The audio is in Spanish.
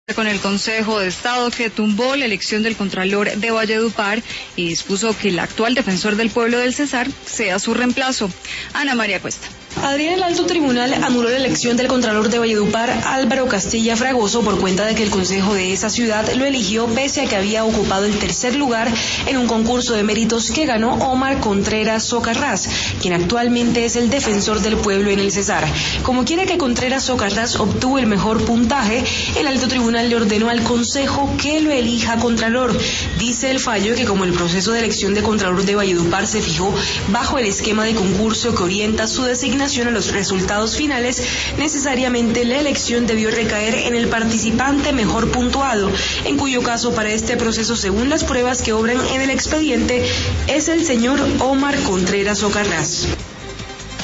Con el Consejo de Estado que tumbó la elección del Contralor de Valledupar y dispuso que el actual defensor del pueblo del Cesar sea su reemplazo. Ana María Cuesta. Adrián, el Alto Tribunal anuló la elección del Contralor de Valledupar, Álvaro Castilla Fragoso, por cuenta de que el Consejo de esa ciudad lo eligió pese a que había ocupado el tercer lugar en un concurso de méritos que ganó Omar Contreras Socarrás, quien actualmente es el defensor del pueblo en el Cesar. Como quiera que Contreras Socarrás obtuvo el mejor puntaje, el Alto Tribunal le ordenó al Consejo que lo elija Contralor. Dice el fallo que como el proceso de elección de Contralor de Valledupar se fijó bajo el esquema de concurso que orienta su designación a los resultados finales, necesariamente la elección debió recaer en el participante mejor puntuado, en cuyo caso para este proceso, según las pruebas que obran en el expediente, es el señor Omar Contreras Socarrás.